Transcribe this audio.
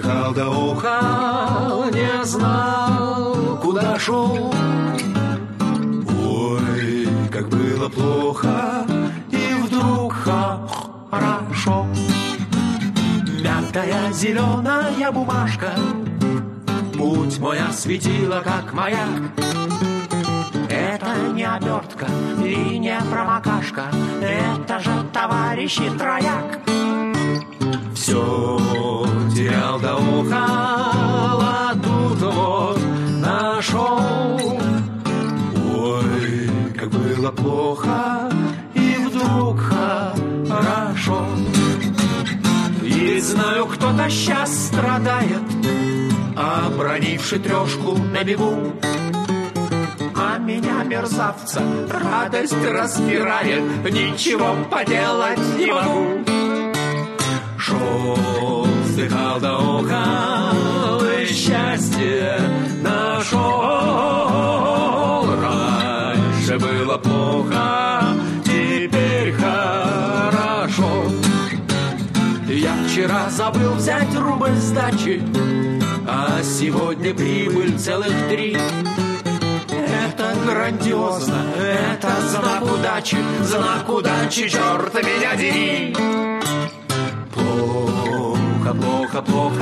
вздыхал да ухал, не знал, куда шел. Ой, как было плохо, и вдруг хорошо. Мятая зеленая бумажка, путь мой осветила, как маяк. Это не обертка и не промокашка, это же товарищи трояк. Все терял да ухал, а тут вот нашел. Ой, как было плохо, и вдруг хорошо. И знаю, кто-то сейчас страдает, обронивший трешку на бегу. А меня, мерзавца, радость распирает, ничего поделать не могу. Шел, вздыхал да ухал, и счастье нашел. Раньше было плохо, теперь хорошо. Я вчера забыл взять рубль сдачи, а сегодня прибыль целых 3. Это грандиозно, это знак удачи, черт меня дери. Плохо, плохо, плохо